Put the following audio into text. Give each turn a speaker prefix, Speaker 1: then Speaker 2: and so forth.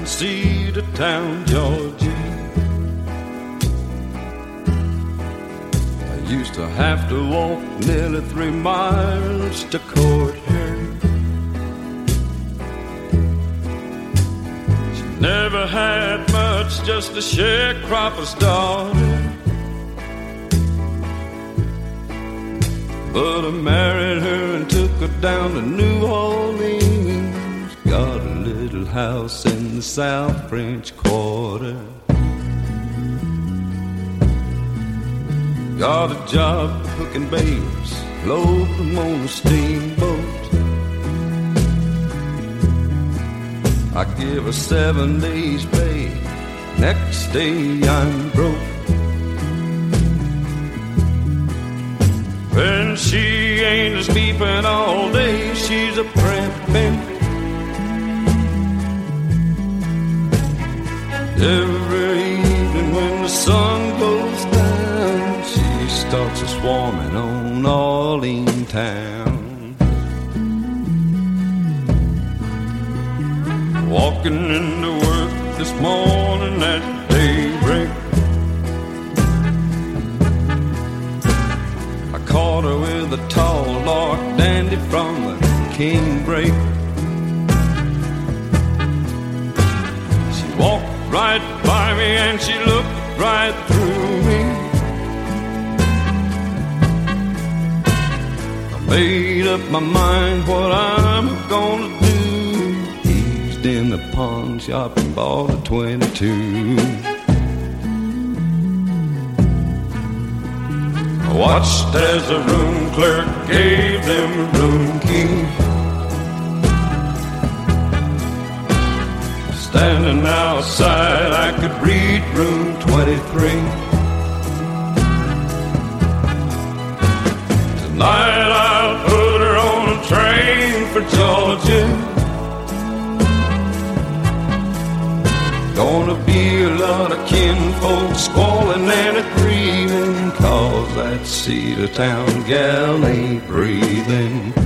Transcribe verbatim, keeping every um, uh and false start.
Speaker 1: Cedartown, Georgia. I used to have to walk nearly three miles to court her. She never had much, just a sharecropper's daughter. But I married her and took her down to New Orleans. Got a little house in the South French Quarter. Got a job cooking babes, load them on a steamboat. I give her seven days pay, next day I'm broke. When she ain't just beeping all day, she's a primping. Every evening when the sun goes down, she starts a swarming on Orleans town. Walking into work this morning at daybreak, I caught her with a tall dark dandy from the Canebrake. She walked right by me and she looked right through me. I made up my mind what I'm gonna do. Eased in the pawn shop and bought a twenty-two. I watched as the room clerk gave them a room key. Standing outside, I could read room twenty-three. Tonight I'll put her on a train for Georgia. Gonna be a lot of kinfolk squalling and a-grieving, 'cause that Cedartown gal ain't breathing.